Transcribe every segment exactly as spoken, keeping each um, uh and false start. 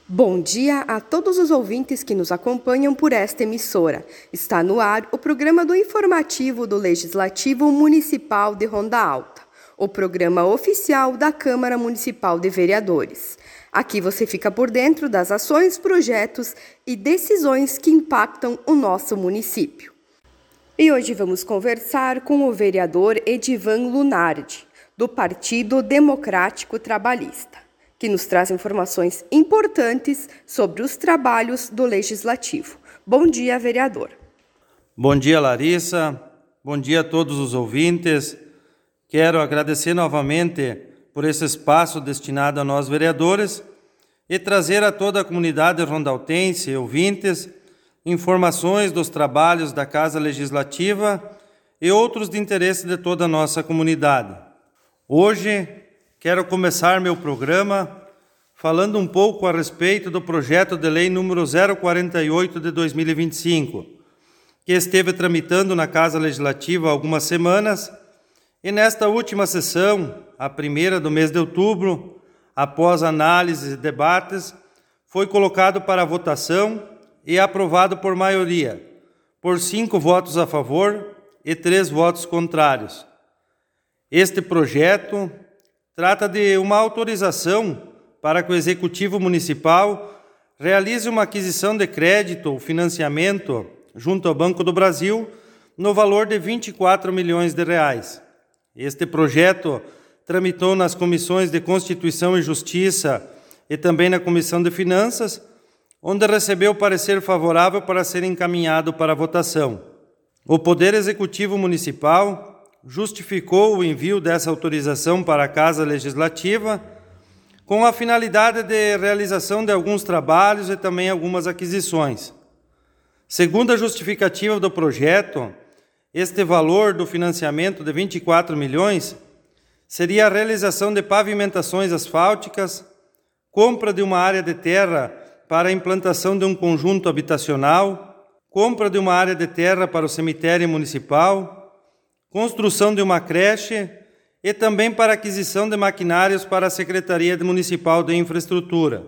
Bom dia a todos os ouvintes que nos acompanham por esta emissora. Está no ar o programa do informativo do Legislativo Municipal de Ronda Alta, o programa oficial da Câmara Municipal de Vereadores. Aqui você fica por dentro das ações, projetos e decisões que impactam o nosso município. E hoje vamos conversar com o vereador Edivan Lunardi, do Partido Democrático Trabalhista, que nos traz informações importantes sobre os trabalhos do Legislativo. Bom dia, vereador. Bom dia, Larissa. Bom dia a todos os ouvintes. Quero agradecer novamente por esse espaço destinado a nós, vereadores, e trazer a toda a comunidade rondaltense, ouvintes, informações dos trabalhos da Casa Legislativa e outros de interesse de toda a nossa comunidade. Hoje, quero começar meu programa falando um pouco a respeito do projeto de lei número zero quarenta e oito de dois mil e vinte e cinco, que esteve tramitando na Casa Legislativa há algumas semanas, e nesta última sessão, a primeira do mês de outubro, após análise e debates, foi colocado para votação e aprovado por maioria, por cinco votos a favor e três votos contrários. Este projeto trata de uma autorização para que o Executivo Municipal realize uma aquisição de crédito ou financiamento junto ao Banco do Brasil no valor de vinte e quatro milhões de reais. Este projeto tramitou nas comissões de Constituição e Justiça e também na Comissão de Finanças, onde recebeu parecer favorável para ser encaminhado para votação. O Poder Executivo Municipal justificou o envio dessa autorização para a Casa Legislativa com a finalidade de realização de alguns trabalhos e também algumas aquisições. Segundo a justificativa do projeto, este valor do financiamento de vinte e quatro milhões seria a realização de pavimentações asfálticas, compra de uma área de terra para a implantação de um conjunto habitacional, compra de uma área de terra para o cemitério municipal, construção de uma creche e também para aquisição de maquinários para a Secretaria Municipal de Infraestrutura.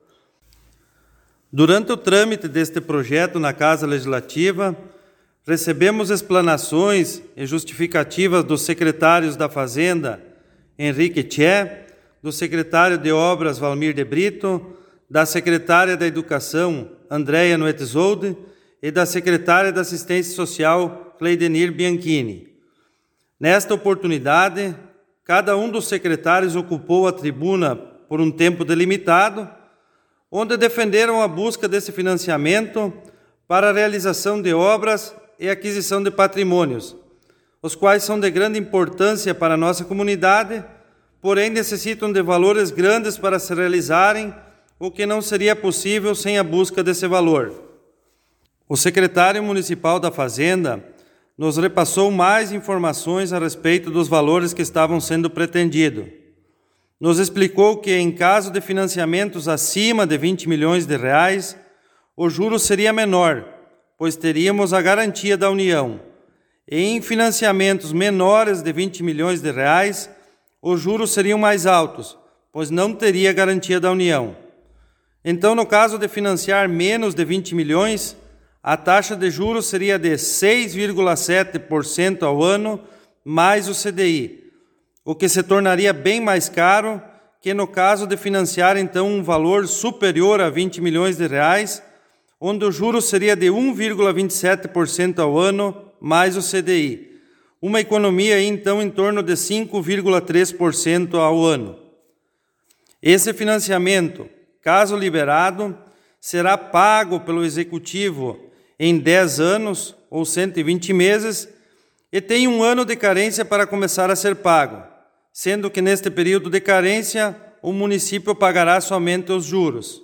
Durante o trâmite deste projeto na Casa Legislativa, recebemos explanações e justificativas dos secretários da Fazenda, Henrique Tché, do secretário de Obras, Valmir de Brito, da secretária da Educação, Andréia Noetzold, e da secretária da Assistência Social, Cleidenir Bianchini. Nesta oportunidade, cada um dos secretários ocupou a tribuna por um tempo delimitado, onde defenderam a busca desse financiamento para a realização de obras e aquisição de patrimônios, os quais são de grande importância para a nossa comunidade, porém necessitam de valores grandes para se realizarem, o que não seria possível sem a busca desse valor. O secretário municipal da Fazenda nos repassou mais informações a respeito dos valores que estavam sendo pretendidos. Nos explicou que, em caso de financiamentos acima de vinte milhões de reais, o juro seria menor, pois teríamos a garantia da União. E em financiamentos menores de vinte milhões de reais, os juros seriam mais altos, pois não teria garantia da União. Então, no caso de financiar menos de vinte milhões, a taxa de juros seria de seis vírgula sete por cento ao ano, mais o C D I, o que se tornaria bem mais caro que no caso de financiar, então, um valor superior a vinte milhões de reais, onde o juro seria de um vírgula vinte e sete por cento ao ano, mais o C D I. Uma economia, então, em torno de cinco vírgula três por cento ao ano. Esse financiamento, caso liberado, será pago pelo Executivo em dez anos ou cento e vinte meses e tem um ano de carência para começar a ser pago, sendo que neste período de carência o município pagará somente os juros.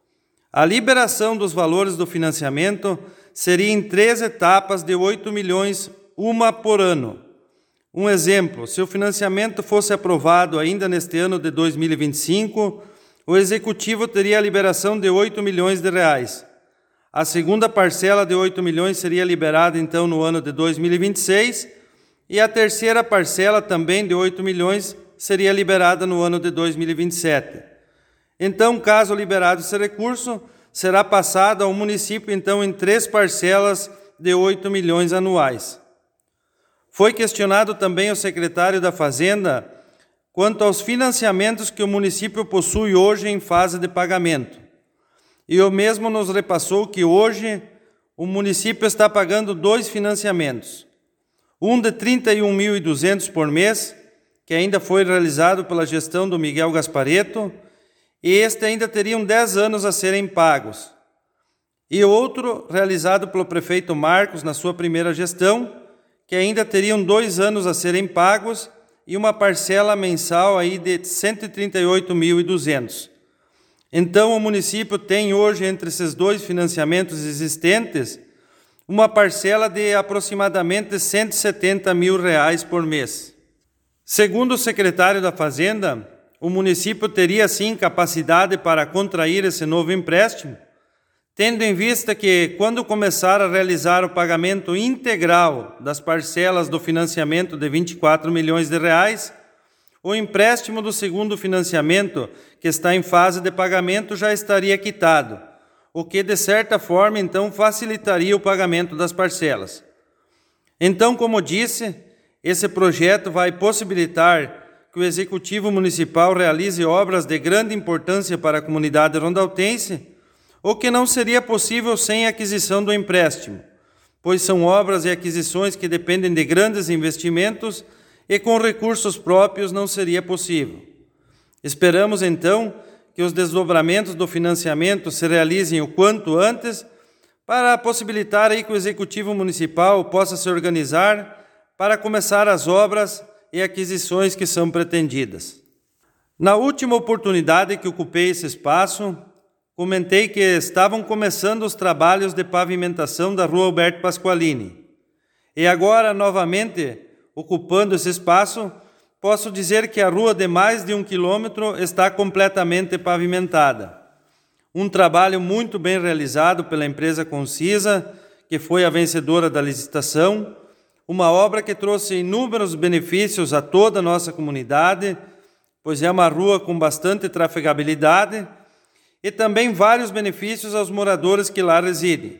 A liberação dos valores do financiamento seria em três etapas de oito milhões, uma por ano. Um exemplo, se o financiamento fosse aprovado ainda neste ano de dois mil e vinte e cinco, o Executivo teria a liberação de oito milhões de reais. A segunda parcela de oito milhões seria liberada, então, no ano de dois mil e vinte e seis, e a terceira parcela, também de oito milhões, seria liberada no ano de dois mil e vinte e sete. Então, caso liberado esse recurso, será passado ao município, então, em três parcelas de oito milhões anuais. Foi questionado também o secretário da Fazenda quanto aos financiamentos que o município possui hoje em fase de pagamento. E o mesmo nos repassou que hoje o município está pagando dois financiamentos. Um de trinta e um mil e duzentos por mês, que ainda foi realizado pela gestão do Miguel Gasparetto, e este ainda teriam dez anos a serem pagos. E outro realizado pelo prefeito Marcos na sua primeira gestão, que ainda teriam dois anos a serem pagos e uma parcela mensal aí de cento e trinta e oito mil e duzentos. Então, o município tem hoje, entre esses dois financiamentos existentes, uma parcela de aproximadamente cento e setenta mil reais por mês. Segundo o secretário da Fazenda, o município teria, sim, capacidade para contrair esse novo empréstimo, tendo em vista que, quando começar a realizar o pagamento integral das parcelas do financiamento de vinte e quatro milhões de reais, o empréstimo do segundo financiamento, que está em fase de pagamento, já estaria quitado, o que, de certa forma, então, facilitaria o pagamento das parcelas. Então, como disse, esse projeto vai possibilitar que o Executivo Municipal realize obras de grande importância para a comunidade rondaltense, o que não seria possível sem a aquisição do empréstimo, pois são obras e aquisições que dependem de grandes investimentos e com recursos próprios não seria possível. Esperamos, então, que os desdobramentos do financiamento se realizem o quanto antes para possibilitar aí que o Executivo Municipal possa se organizar para começar as obras e aquisições que são pretendidas. Na última oportunidade que ocupei esse espaço, comentei que estavam começando os trabalhos de pavimentação da Rua Alberto Pasqualini. E agora, novamente, ocupando esse espaço, posso dizer que a rua de mais de um quilômetro está completamente pavimentada. Um trabalho muito bem realizado pela empresa Concisa, que foi a vencedora da licitação, uma obra que trouxe inúmeros benefícios a toda a nossa comunidade, pois é uma rua com bastante trafegabilidade, e também vários benefícios aos moradores que lá residem.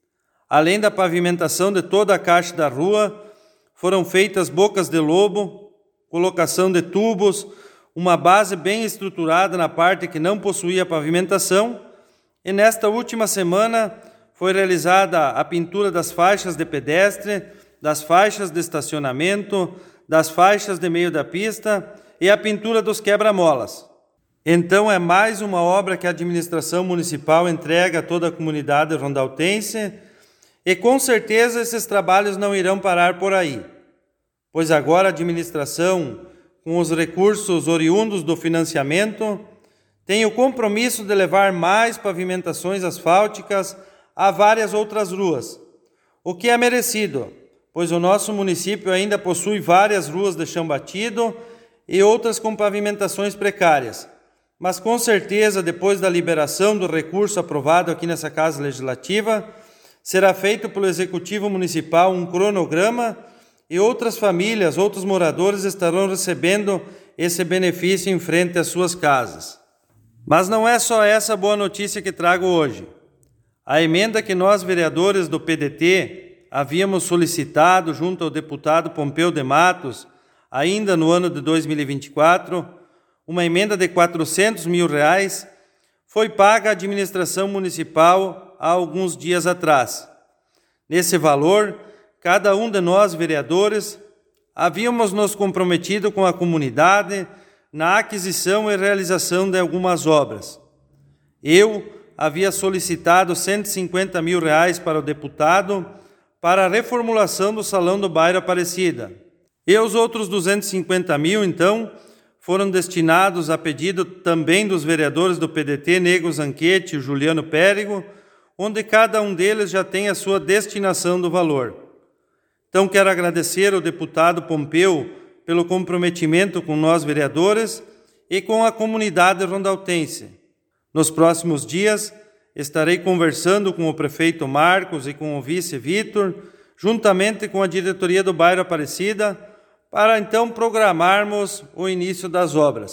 Além da pavimentação de toda a caixa da rua, foram feitas bocas de lobo, colocação de tubos, uma base bem estruturada na parte que não possuía pavimentação, e nesta última semana foi realizada a pintura das faixas de pedestre, das faixas de estacionamento, das faixas de meio da pista e a pintura dos quebra-molas. Então, é mais uma obra que a administração municipal entrega a toda a comunidade rondaltense e, com certeza, esses trabalhos não irão parar por aí, pois agora a administração, com os recursos oriundos do financiamento, tem o compromisso de levar mais pavimentações asfálticas a várias outras ruas, o que é merecido, pois o nosso município ainda possui várias ruas de chão batido e outras com pavimentações precárias. Mas, com certeza, depois da liberação do recurso aprovado aqui nessa Casa Legislativa, será feito pelo Executivo Municipal um cronograma e outras famílias, outros moradores estarão recebendo esse benefício em frente às suas casas. Mas não é só essa boa notícia que trago hoje. A emenda que nós, vereadores do P D T, havíamos solicitado junto ao deputado Pompeu de Matos, ainda no ano de dois mil e vinte e quatro, uma emenda de quatrocentos mil reais, foi paga à administração municipal há alguns dias atrás. Nesse valor, cada um de nós, vereadores, havíamos nos comprometido com a comunidade na aquisição e realização de algumas obras. Eu havia solicitado cento e cinquenta mil reais para o deputado para a reformulação do Salão do Bairro Aparecida. E os outros duzentos e cinquenta mil, então, foram destinados a pedido também dos vereadores do P D T, Nego Zanquete e Juliano Périgo, onde cada um deles já tem a sua destinação do valor. Então, quero agradecer ao deputado Pompeu pelo comprometimento com nós, vereadores, e com a comunidade rondaltense. Nos próximos dias, estarei conversando com o prefeito Marcos e com o vice Vitor, juntamente com a diretoria do Bairro Aparecida, para então programarmos o início das obras.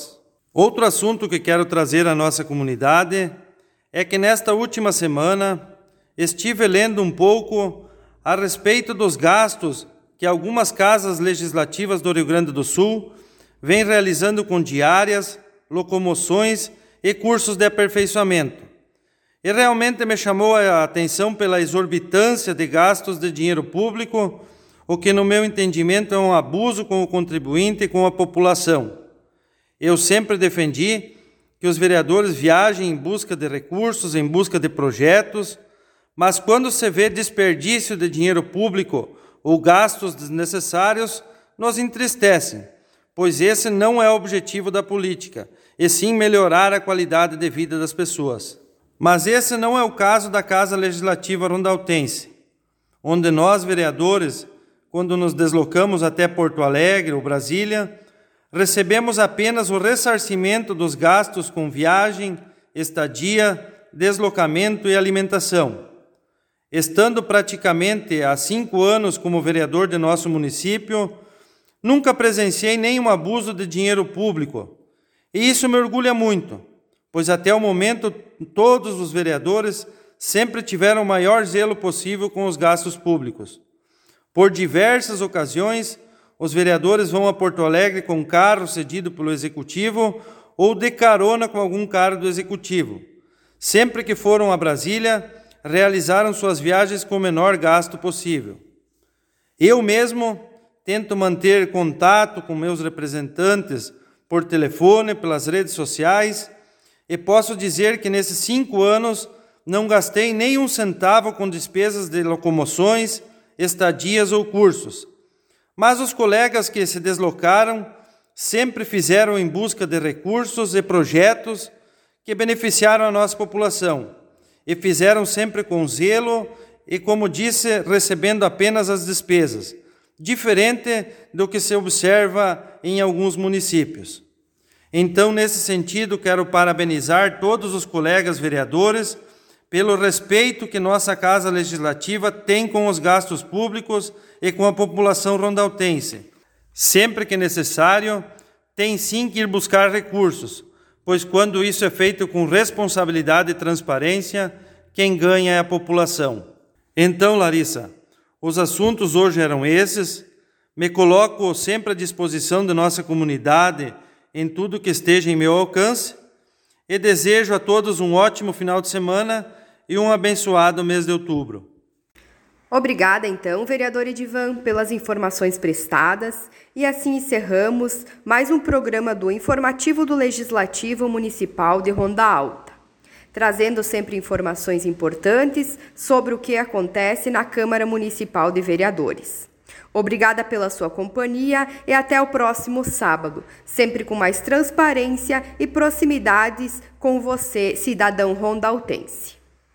Outro assunto que quero trazer à nossa comunidade é que nesta última semana estive lendo um pouco a respeito dos gastos que algumas casas legislativas do Rio Grande do Sul vêm realizando com diárias, locomoções e cursos de aperfeiçoamento. E realmente me chamou a atenção pela exorbitância de gastos de dinheiro público, o que no meu entendimento é um abuso com o contribuinte e com a população. Eu sempre defendi que os vereadores viajem em busca de recursos, em busca de projetos, mas quando se vê desperdício de dinheiro público ou gastos desnecessários, nos entristecem, pois esse não é o objetivo da política, e sim melhorar a qualidade de vida das pessoas. Mas esse não é o caso da Casa Legislativa Rondaltense, onde nós, vereadores, quando nos deslocamos até Porto Alegre ou Brasília, recebemos apenas o ressarcimento dos gastos com viagem, estadia, deslocamento e alimentação. Estando praticamente há cinco anos como vereador de nosso município, nunca presenciei nenhum abuso de dinheiro público. E isso me orgulha muito, pois até o momento todos os vereadores sempre tiveram o maior zelo possível com os gastos públicos. Por diversas ocasiões, os vereadores vão a Porto Alegre com carro cedido pelo Executivo ou de carona com algum carro do Executivo. Sempre que foram a Brasília, realizaram suas viagens com o menor gasto possível. Eu mesmo tento manter contato com meus representantes por telefone, pelas redes sociais, e posso dizer que nesses cinco anos não gastei nem um centavo com despesas de locomoções, estadias ou cursos. Mas os colegas que se deslocaram sempre fizeram em busca de recursos e projetos que beneficiaram a nossa população, e fizeram sempre com zelo e, como disse, recebendo apenas as despesas, diferente do que se observa em alguns municípios. Então, nesse sentido, quero parabenizar todos os colegas vereadores pelo respeito que nossa Casa Legislativa tem com os gastos públicos e com a população rondaltense. Sempre que necessário, tem sim que ir buscar recursos, pois quando isso é feito com responsabilidade e transparência, quem ganha é a população. Então, Larissa, os assuntos hoje eram esses. Me coloco sempre à disposição de nossa comunidade em tudo que esteja em meu alcance e desejo a todos um ótimo final de semana e um abençoado mês de outubro. Obrigada, então, vereador Edivan, pelas informações prestadas. E assim encerramos mais um programa do Informativo do Legislativo Municipal de Ronda Alta, trazendo sempre informações importantes sobre o que acontece na Câmara Municipal de Vereadores. Obrigada pela sua companhia e até o próximo sábado, sempre com mais transparência e proximidades com você, cidadão rondaltense.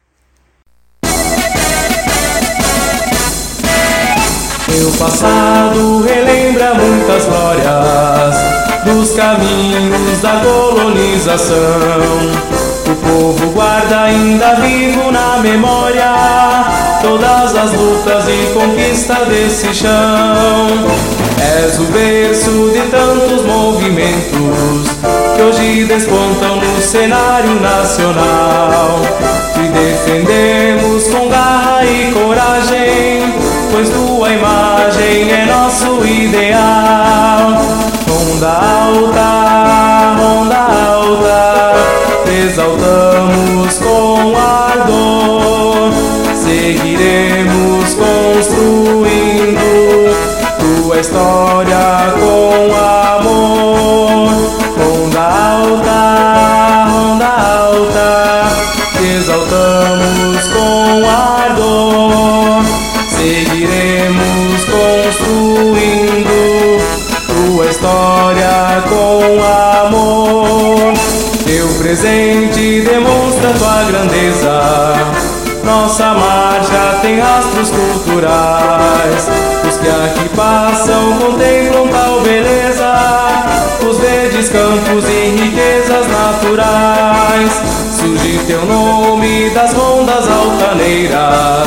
Meu passado relembra muitas glórias dos caminhos da colonização. O povo guarda ainda vivo na memória todas as lutas e conquistas desse chão. És o berço de tantos movimentos que hoje despontam no cenário nacional. Te defendemos com garra e coragem, pois tua imagem é nosso ideal. Ronda alta, ronda alta, te exaltamos com ardor. Seguiremos construindo tua história com amor. Ronda alta, ronda alta, te exaltamos com ardor. Seguiremos construindo tua história com amor. Teu presente demonstra tua grandeza, nossa marcha tem rastros culturais. Os que aqui passam contemplam tal beleza, os verdes campos e riquezas naturais. Surge teu nome das rondas altaneiras,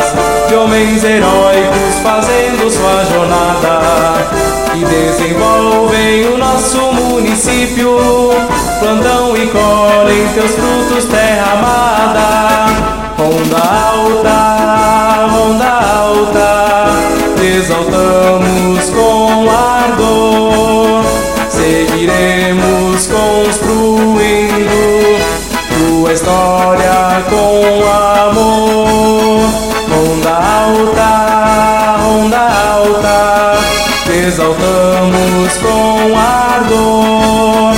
de homens heróicos fazendo sua jornada, que desenvolvem o nosso município, plantam e colhem teus frutos, terra amada. Ronda Alta, Ronda Alta, te exaltamos com ardor, seguiremos construindo tua história com amor. Ronda Alta, Ronda Alta, te exaltamos com ardor,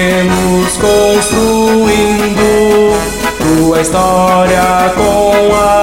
seguiremos construindo tua história com amor.